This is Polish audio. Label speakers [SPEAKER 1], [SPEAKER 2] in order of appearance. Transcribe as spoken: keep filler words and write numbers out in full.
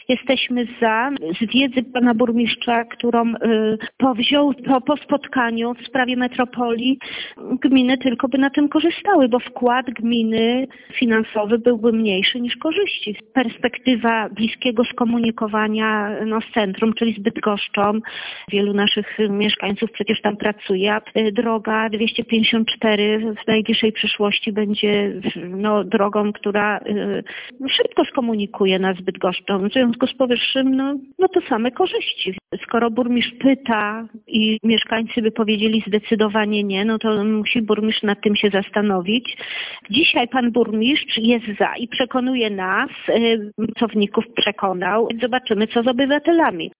[SPEAKER 1] jesteśmy za. Z wiedzy pana burmistrza, którą y, powziął po, po spotkaniu w sprawie metropolii, gminy tylko by na tym korzystały, bo wkład gminy finansowy byłby mniejszy niż korzyści. Perspektywa bliskiego skomunikowania no, z centrum, czyli z Bydgoszczą. Wielu naszych mieszkańców przecież tam pracuje. Droga dwieście pięćdziesiąt cztery w najbliższej przyszłości będzie no, drogą, która y, szybko skomunikuje nas z Bydgoszczą. W związku z powyższym, no, no to same korzyści. Skoro burmistrz pyta i mieszkańcy by powiedzieli zdecydowanie nie, no to musi burmistrz nad tym się zastanowić. Dzisiaj pan burmistrz jest za i przekonuje nas, y, pracowników przekonał. Zobaczymy, co z obywatelami.